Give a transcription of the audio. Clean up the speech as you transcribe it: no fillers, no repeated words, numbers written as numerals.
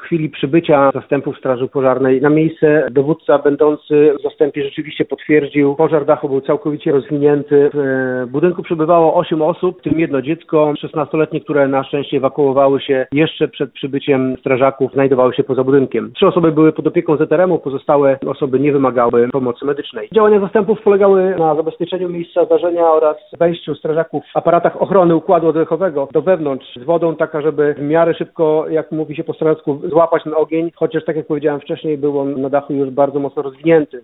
chwili przybycia zastępów Straży Pożarnej na miejsce dowódca będący w zastępie rzeczywiście potwierdził, pożar dachu był całkowicie rozwinięty. W budynku przebywało 8 osób, w tym jedno dziecko 16-letnie, które na szczęście ewakuowały się jeszcze przed przybyciem strażaków, znajdowały się poza budynkiem. 3 osoby były pod opieką ZRM-u, pozostałe osoby nie wymagały pomocy medycznej. Działania zastępów polegały na zabezpieczeniu miejsca zdarzenia oraz wejściu strażaków w aparatach ochrony układu oddechowego do wewnątrz z wodą, taka żeby w miarę szybko, jak mówi się po strażacku, złapać ten ogień, chociaż tak jak powiedziałem wcześniej, był on na dachu już bardzo mocno rozwinięty.